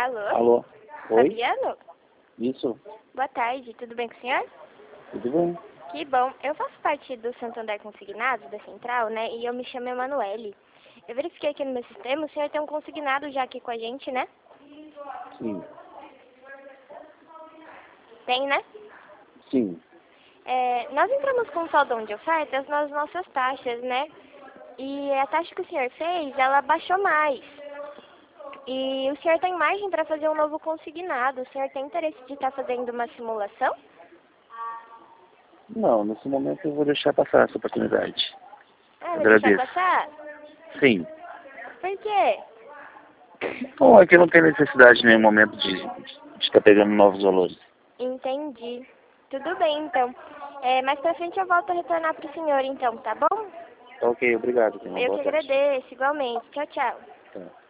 Alô? Alô? Oi? Fabiano? Isso? Boa tarde, tudo bem com o senhor? Tudo bem? Que bom. Eu faço parte do Santander Consignados, da Central, né? E eu me chamo Emanuele. Eu verifiquei aqui no meu sistema, o senhor tem um consignado já aqui com a gente, né? Sim. Tem, né? Sim. Nós entramos com um saldão de ofertas nas nossas taxas, né? E a taxa que o senhor fez, ela baixou mais. E o senhor tem margem para fazer um novo consignado. O senhor tem interesse de estar fazendo uma simulação? Não, nesse momento eu vou deixar passar essa oportunidade. Ah, vai deixar Agradeço. passar? Sim. Por quê? Bom, aqui não tem necessidade em nenhum momento de estar pegando novos valores. Entendi. Tudo bem, então. Mais pra frente eu volto a retornar pro senhor, então, tá bom? Tá ok, obrigado. Tenha uma Eu boa que tarde. agradeço, igualmente. Tchau, tchau. Tá.